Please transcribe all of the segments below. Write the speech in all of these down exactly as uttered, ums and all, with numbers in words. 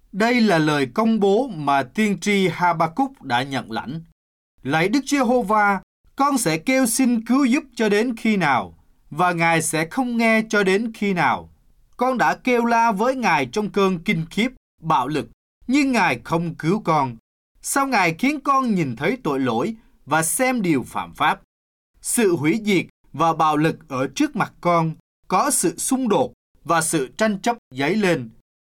Đây là lời công bố mà tiên tri Ha-ba-cúc đã nhận lãnh. Lạy Đức Giê-hô-va, con sẽ kêu xin cứu giúp cho đến khi nào, và Ngài sẽ không nghe cho đến khi nào. Con đã kêu la với Ngài trong cơn kinh khiếp, bạo lực, nhưng Ngài không cứu con. Sao Ngài khiến con nhìn thấy tội lỗi và xem điều phạm pháp? Sự hủy diệt và bạo lực ở trước mặt con, có sự xung đột và sự tranh chấp dấy lên.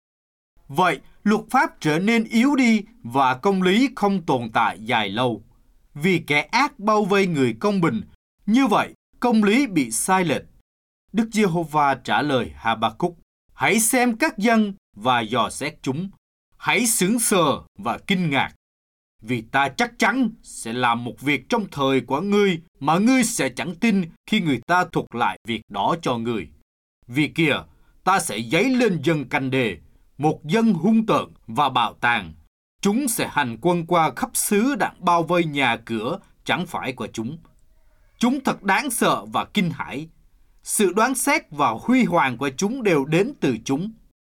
Vậy, luật pháp trở nên yếu đi và công lý không tồn tại dài lâu. Vì kẻ ác bao vây người công bình, như vậy công lý bị sai lệch. Đức Giê-hô-va trả lời Ha-ba-cúc: Hãy xem các dân và dò xét chúng. Hãy sững sờ và kinh ngạc. Vì ta chắc chắn sẽ làm một việc trong thời của ngươi mà ngươi sẽ chẳng tin khi người ta thuật lại việc đó cho ngươi. Vì kìa, ta sẽ dấy lên dân Canh Đê, một dân hung tợn và bạo tàn. Chúng sẽ hành quân qua khắp xứ đặng bao vây nhà cửa chẳng phải của chúng. Chúng thật đáng sợ và kinh hãi. Sự đoán xét và huy hoàng của chúng đều đến từ chúng.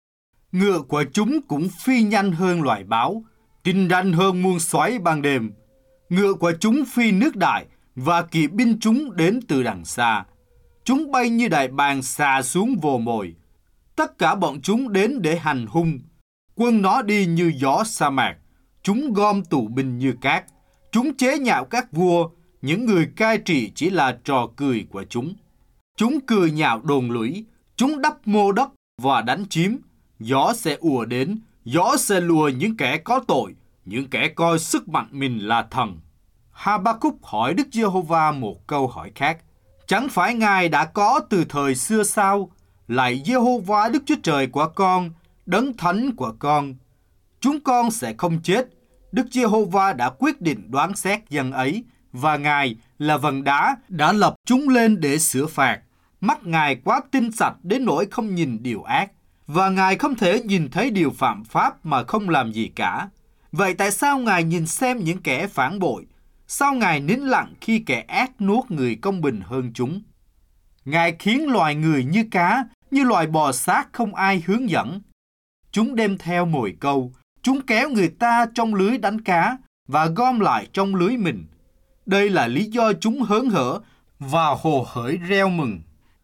Ngựa của chúng cũng phi nhanh hơn loài báo, tinh ranh hơn muôn xoáy ban đêm. Ngựa của chúng phi nước đại, và kỵ binh chúng đến từ đằng xa. Chúng bay như đại bàng xà xuống vồ mồi. Tất cả bọn chúng đến để hành hung. Quân nó đi như gió sa mạc. Chúng gom tù binh như cát. Chúng chế nhạo các vua. Những người cai trị chỉ là trò cười của chúng. Chúng cười nhạo đồn lũy. Chúng đắp mô đất và đánh chiếm. Gió sẽ ùa đến. Gió sẽ lùa những kẻ có tội, những kẻ coi sức mạnh mình là thần. Ha-ba-cúc hỏi Đức Giê-hô-va một câu hỏi khác. Chẳng phải Ngài đã có từ thời xưa sao? Lạy Giê-hô-va Đức Chúa Trời của con, đấng thánh của con. Chúng con sẽ không chết. Đức Giê-hô-va đã quyết định đoán xét dân ấy, và Ngài là vầng đá đã lập chúng lên để sửa phạt. Mắt Ngài quá tinh sạch đến nỗi không nhìn điều ác, và Ngài không thể nhìn thấy điều phạm pháp mà không làm gì cả. Vậy tại sao Ngài nhìn xem những kẻ phản bội? Sao Ngài nín lặng khi kẻ ác nuốt người công bình hơn chúng? Ngài khiến loài người như cá, như loài bò sát không ai hướng dẫn. Chúng đem theo mồi câu, chúng kéo người ta trong lưới đánh cá và gom lại trong lưới mình. Đây là lý do chúng hớn hở và hồ hởi reo mừng.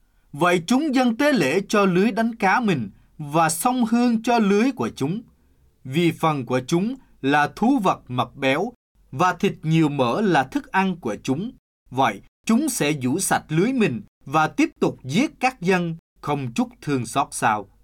Vậy chúng dâng tế lễ cho lưới đánh cá mình và xông hương cho lưới của chúng. Vì phần của chúng là thú vật mập béo và thịt nhiều mỡ là thức ăn của chúng. Vậy chúng sẽ giũ sạch lưới mình và tiếp tục giết các dân, không chút thương xót sao.